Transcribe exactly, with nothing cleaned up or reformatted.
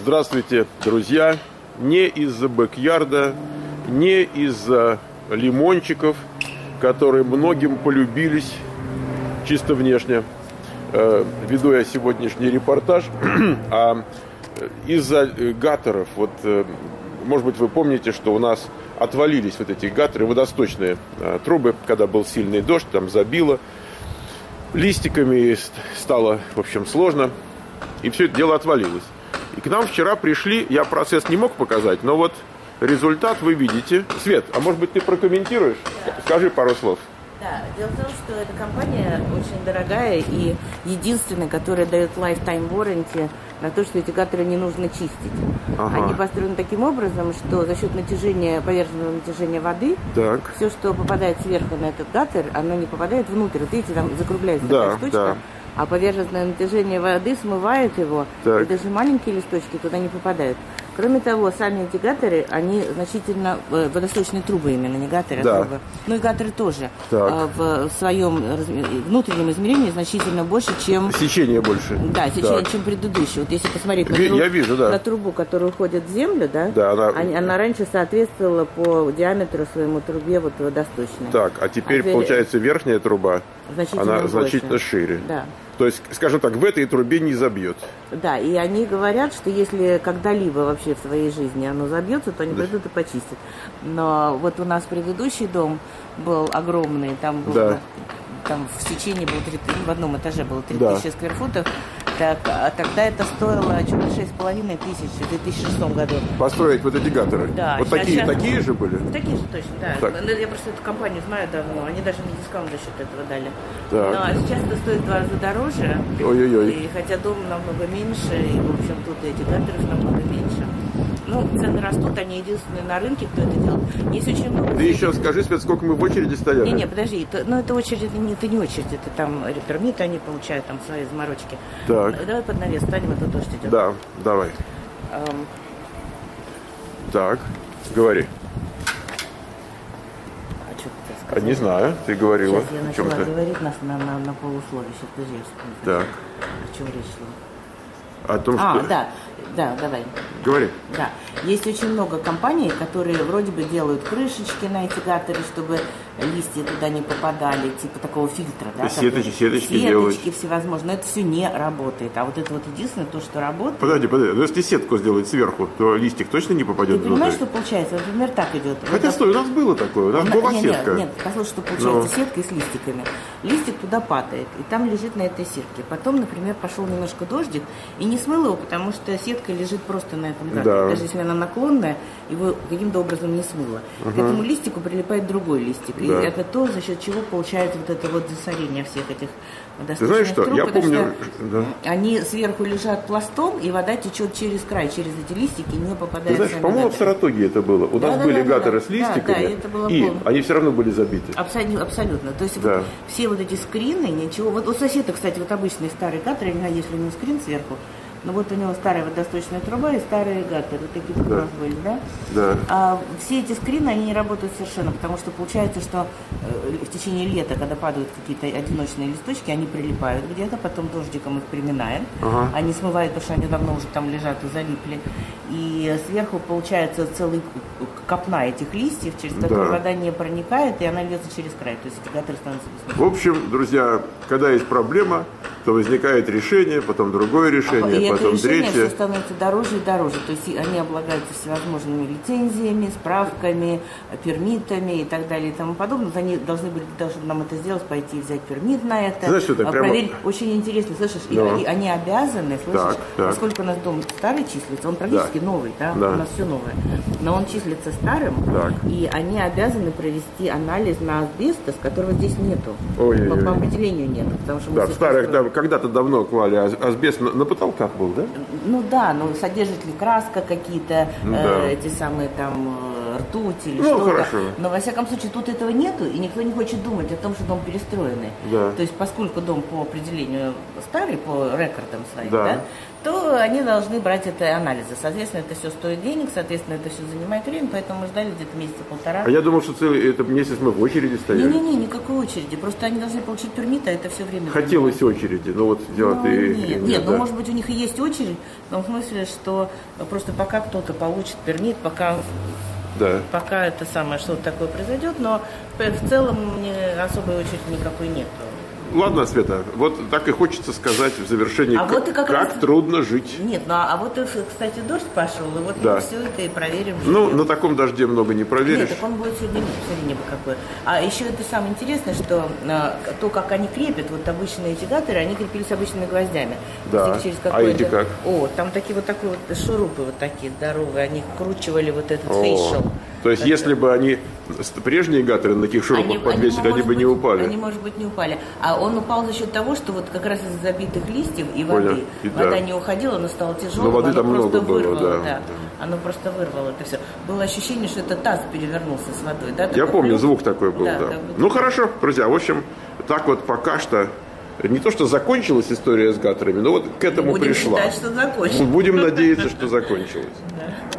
Здравствуйте, друзья! Не из-за бэк-ярда, не из-за лимончиков, которые многим полюбились чисто внешне, э, веду я сегодняшний репортаж, а из-за гаттеров. Вот, э, может быть, вы помните, что у нас отвалились вот эти гаттеры, водосточные э, трубы, когда был сильный дождь, там забило листиками, стало, в общем, сложно, и все это дело отвалилось. И к нам вчера пришли, я процесс не мог показать, но вот результат вы видите. Свет, а может быть ты прокомментируешь? Да. Скажи пару слов. Да, дело в том, что эта компания очень дорогая и единственная, которая дает lifetime warranty на то, что эти гаттеры не нужно чистить. Ага. Они построены таким образом, что за счет натяжения, поверхностного натяжения воды, так. все, что попадает сверху на этот гаттер, оно не попадает внутрь. Вот видите, там закругляется да, такая штучка. Да. А поверхностное натяжение воды смывает его, так. и даже маленькие листочки туда не попадают. Кроме того, сами эти гаттеры, они значительно, э, водосточные трубы именно, не гаттеры, да. а трубы. Ну и гаттеры тоже э, в своем разме... внутреннем измерении значительно больше, чем... Сечение больше. Да, сечение, так. чем предыдущее. Вот если посмотреть на, труб... Я вижу, да. на трубу, которая уходит в землю, да, да она... Они, она раньше соответствовала по диаметру своему трубе вот водосточной. Так, а теперь, а теперь... получается, верхняя труба, значительно она больше. Значительно шире. Да. То есть, скажем так, в этой трубе не забьет. Да, и они говорят, что если когда-либо вообще в своей жизни оно забьется, то они да. придут и почистят. Но вот у нас предыдущий дом был огромный, там было, да. там в сечении было три, в одном этаже было три тысячи да. скверфутов. Так, а тогда это стоило чуть ли шесть с половиной тысяч в две тысячи шестом году. Построить вот эти гаттеры? Да. Вот сейчас, такие, сейчас... такие же были? Такие же точно, да. Так. Я просто эту компанию знаю давно. Они даже мне дискаунт за счет этого дали. Так. Но сейчас это стоит в два раза дороже. Ой-ой-ой. И хотя дом намного меньше, и, в общем, тут этих гаттеров намного меньше. Ну, цены растут, они единственные на рынке, кто это делает. Есть очень много... Ты еще скажи, Свет, сколько мы в очереди стояли? Не-не, подожди, это, ну это очередь, это не, это не очередь, это там пермиты они получают, там свои заморочки. Так. Давай под навес станем, это дождь идет. Да, давай. Um... Так, говори. А что ты сказала? А не знаю, ты говорила. Сейчас я начала говорить нас на, на, на полусловие, сейчас подожди, я вспомню. Так. О чем речь шла? О том, а, что... да, да, давай. Говори. Да. Есть очень много компаний, которые вроде бы делают крышечки на эти гаттеры, чтобы листья туда не попадали, типа такого фильтра. Да, сеточки, сеточки, сеточки делают. всевозможные. Но это все не работает. А вот это вот единственное то, что работает. Подожди, подожди. Но если сетку сделать сверху, то листик точно не попадет внутрь? Ты понимаешь, что получается? Например, так идет. Хотя, вот, стой, у нас было такое. У нас была нет, сетка. Нет, нет, послушай, что получается. Но... сетка с листиками. Листик туда падает, и там лежит на этой сетке. Потом, например, пошел немножко дождик, и не смыл его, потому что сетка лежит просто на этом гаттере. Да. Даже если она наклонная, его каким-то образом не смыло. Угу. К этому листику прилипает другой листик. Да. И это то, за счет чего получается вот это вот засорение всех этих водосточных труб. Ты знаешь что, я помню... Да. Они сверху лежат пластом, и вода течет через край, через эти листики, не попадает. Ты знаешь, по-моему, в Саратоге это было. У да, нас да, были да, гаттеры да, с листиками, да, да, и, это было и они все равно были забиты. Абсолютно. абсолютно. То есть да. вот все вот эти скрины, ничего... Вот у соседа, кстати, вот обычные старые гаттеры, не знаю, есть ли у него скрин сверху, но вот у него старая водосточная труба и старые гаттеры, вот такие как да. у нас были, да? Да. А все эти скрины, они не работают совершенно, потому что получается, что э, в течение лета, когда падают какие-то одиночные листочки, они прилипают где-то, потом дождиком их приминает, ага. они смывают, потому что они давно уже там лежат и залипли, и сверху получается целый копна этих листьев, через которые да. вода не проникает, и она льется через край, то есть эти гаттеры становятся бессмысленными. В общем, друзья, когда есть проблема, то возникает решение, потом другое решение, и потом это решение третье. Все становится дороже и дороже. То есть они облагаются всевозможными лицензиями, справками, пермитами и так далее и тому подобное. Они должны были, должны нам это сделать, пойти и взять пермит на это. Знаешь, что это проверить. Прямо... Очень интересно, слышишь, Но. и они, они обязаны, слышишь, так, так. поскольку у нас дом старый числится, он практически да. новый, да? Да. У нас все новое. Но он числится старым, так. и они обязаны провести анализ на асбестос, которого здесь нету. Ой, по, ой, по ой. определению нет. Потому что да, в старых, да, когда-то давно клали асбест на, на потолках был, да? Ну да, но содержит ли краска какие-то, да. э, эти самые там ртуть или ну, что-то. Хорошо. Но, во всяком случае, тут этого нету, и никто не хочет думать о том, что дом перестроенный. Да. То есть, поскольку дом по определению старый, по рекордам своим, да. Да, то они должны брать это анализы. Соответственно, это все стоит денег, соответственно, это все занимает время, поэтому мы ждали где-то месяца полтора. А я думал, что целый этот месяц мы в очереди стояли. Не-не-не, никакой очереди. Просто они должны получить пермит, а это все время... Хотелось занимает. очереди, но вот дело ну, ты... Нет, нет, нет да. ну, может быть, у них и есть очередь, в том смысле, что просто пока кто-то получит пермит, пока... Да. Пока это самое, что-то такое произойдет, но в целом особой очереди никакой нет. Ладно, Света, вот так и хочется сказать в завершении, а как, вот и как, как раз... трудно жить. Нет, ну а вот, кстати, дождь пошел, и вот да. мы все это и проверим. Ну, на таком дожде много не проверишь. Нет, так он будет сегодня, смотри, небо какое. А еще это самое интересное, что а, то, как они крепят, вот обычные эти гаторы, они крепились обычными гвоздями. Да, через а эти как? О, там такие вот такие вот шурупы вот такие здоровые, они вкручивали вот этот О, фейшл. то есть, это... если бы они прежние гаторы на таких шурупах они, подвесили, они, они бы быть, не упали. Они, может быть, не упали. А он упал за счет того, что вот как раз из забитых листьев и воды. Понял. И вода да. не уходила, она стала тяжелой. Но воды оно там просто много было, вырвало, да, да. да. Оно просто вырвало это все. Было ощущение, что это таз перевернулся с водой. Да? Я помню, плюс. звук такой был, да. да. да. Ну, хорошо, друзья, в общем, так вот пока что... Не то, что закончилась история с гаторами, но вот к этому Будем пришла. считать, что закончилась. Будем надеяться, что закончилась. Да.